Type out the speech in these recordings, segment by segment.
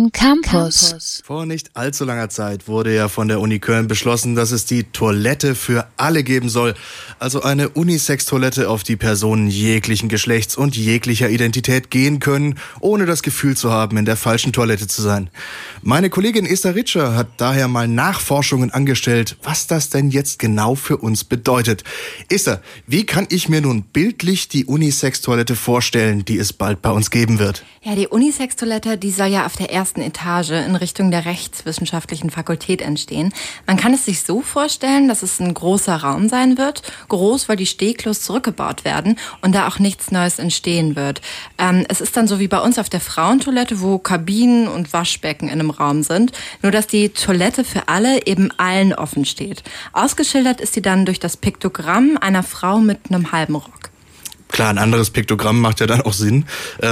Köln Campus. Vor nicht allzu langer Zeit wurde ja von der Uni Köln beschlossen, dass es die Toilette für alle geben soll. Also eine Unisex-Toilette, auf die Personen jeglichen Geschlechts und jeglicher Identität gehen können, ohne das Gefühl zu haben, in der falschen Toilette zu sein. Meine Kollegin Esther Ritscher hat daher mal Nachforschungen angestellt, was das denn jetzt genau für uns bedeutet. Esther, wie kann ich mir nun bildlich die Unisex-Toilette vorstellen, die es bald bei uns geben wird? Ja, die Unisex-Toilette, die soll ja auf der ersten Etage in Richtung der Rechtswissenschaftlichen Fakultät entstehen. Man kann es sich so vorstellen, dass es ein großer Raum sein wird. Groß, weil die Stehklos zurückgebaut werden und da auch nichts Neues entstehen wird. Es ist dann so wie bei uns auf der Frauentoilette, wo Kabinen und Waschbecken in einem Raum sind. Nur, dass die Toilette für alle eben allen offen steht. Ausgeschildert ist sie dann durch das Piktogramm einer Frau mit einem halben Rock. Klar, ein anderes Piktogramm macht ja dann auch Sinn.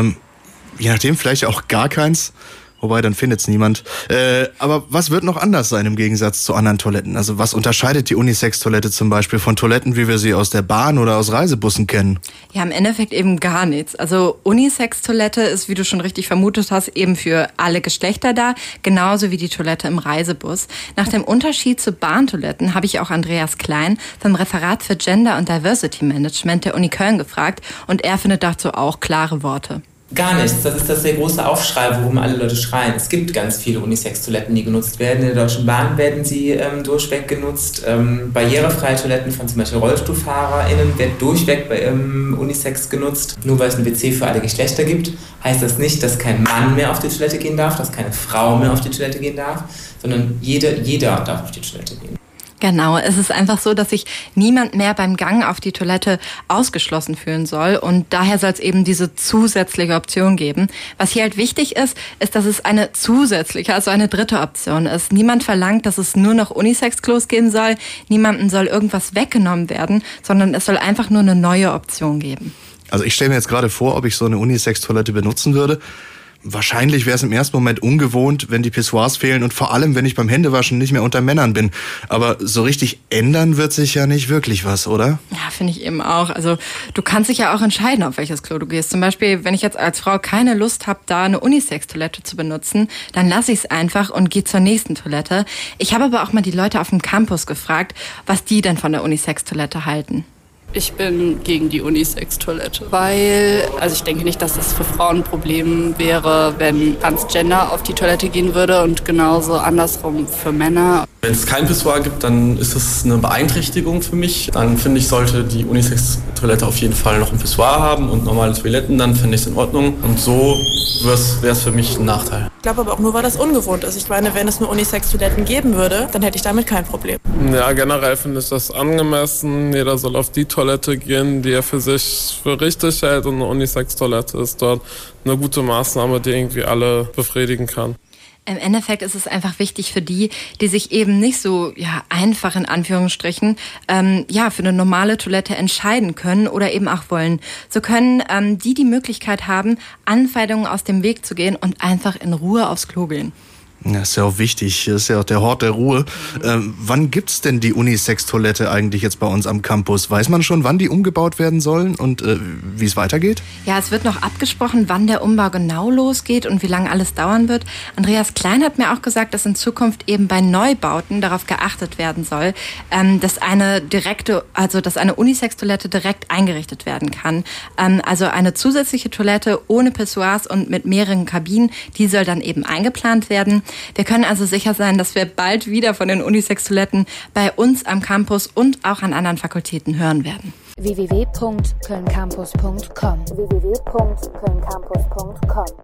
Je nachdem, vielleicht auch gar keins. Wobei, dann findet's niemand. Aber was wird noch anders sein im Gegensatz zu anderen Toiletten? Also was unterscheidet die Unisex-Toilette zum Beispiel von Toiletten, wie wir sie aus der Bahn oder aus Reisebussen kennen? Ja, im Endeffekt eben gar nichts. Also Unisex-Toilette ist, wie du schon richtig vermutet hast, eben für alle Geschlechter da, genauso wie die Toilette im Reisebus. Nach dem Unterschied zu Bahntoiletten habe ich auch Andreas Klein vom Referat für Gender und Diversity Management der Uni Köln gefragt und er findet dazu auch klare Worte. Gar nichts. Das ist das sehr große Aufschrei, worum alle Leute schreien. Es gibt ganz viele Unisex-Toiletten, die genutzt werden. In der Deutschen Bahn werden sie durchweg genutzt. Barrierefreie Toiletten von zum Beispiel RollstuhlfahrerInnen werden durchweg bei Unisex genutzt. Nur weil es ein WC für alle Geschlechter gibt, heißt das nicht, dass kein Mann mehr auf die Toilette gehen darf, dass keine Frau mehr auf die Toilette gehen darf, sondern jeder darf auf die Toilette gehen. Genau, es ist einfach so, dass sich niemand mehr beim Gang auf die Toilette ausgeschlossen fühlen soll und daher soll es eben diese zusätzliche Option geben. Was hier halt wichtig ist, dass es eine zusätzliche, also eine dritte Option ist. Niemand verlangt, dass es nur noch Unisex-Klos geben soll, niemandem soll irgendwas weggenommen werden, sondern es soll einfach nur eine neue Option geben. Also ich stelle mir jetzt gerade vor, ob ich so eine Unisex-Toilette benutzen würde. Wahrscheinlich wäre es im ersten Moment ungewohnt, wenn die Pissoirs fehlen und vor allem, wenn ich beim Händewaschen nicht mehr unter Männern bin. Aber so richtig ändern wird sich ja nicht wirklich was, oder? Ja, finde ich eben auch. Also du kannst dich ja auch entscheiden, auf welches Klo du gehst. Zum Beispiel, wenn ich jetzt als Frau keine Lust habe, da eine Unisex-Toilette zu benutzen, dann lasse ich es einfach und gehe zur nächsten Toilette. Ich habe aber auch mal die Leute auf dem Campus gefragt, was die denn von der Unisex-Toilette halten. Ich bin gegen die Unisex-Toilette, weil, ich denke nicht, dass es für Frauen ein Problem wäre, wenn Transgender auf die Toilette gehen würde und genauso andersrum für Männer. Wenn es kein Pissoir gibt, dann ist das eine Beeinträchtigung für mich. Dann finde ich, sollte die Unisex-Toilette auf jeden Fall noch ein Pissoir haben und normale Toiletten, dann finde ich es in Ordnung. Und so wäre es für mich ein Nachteil. Ich glaube aber auch nur, weil das ungewohnt ist. Ich meine, wenn es nur Unisex-Toiletten geben würde, dann hätte ich damit kein Problem. Ja, generell finde ich das angemessen. Jeder soll auf die Toilette gehen, die er für sich für richtig hält. Und eine Unisex-Toilette ist dort eine gute Maßnahme, die irgendwie alle befriedigen kann. Im Endeffekt ist es einfach wichtig für die sich eben nicht so einfach in Anführungsstrichen für eine normale Toilette entscheiden können oder eben auch wollen. So können die Möglichkeit haben, Anfeindungen aus dem Weg zu gehen und einfach in Ruhe aufs Klo gehen. Das ist ja auch wichtig, das ist ja auch der Hort der Ruhe. Wann gibt's denn die Unisex-Toilette eigentlich jetzt bei uns am Campus? Weiß man schon, wann die umgebaut werden sollen und wie es weitergeht? Ja, es wird noch abgesprochen, wann der Umbau genau losgeht und wie lange alles dauern wird. Andreas Klein hat mir auch gesagt, dass in Zukunft eben bei Neubauten darauf geachtet werden soll, dass eine Unisex-Toilette direkt eingerichtet werden kann. Also eine zusätzliche Toilette ohne Pissoirs und mit mehreren Kabinen, die soll dann eben eingeplant werden. Wir können also sicher sein, dass wir bald wieder von den Unisex-Toiletten bei uns am Campus und auch an anderen Fakultäten hören werden. www.kölncampus.com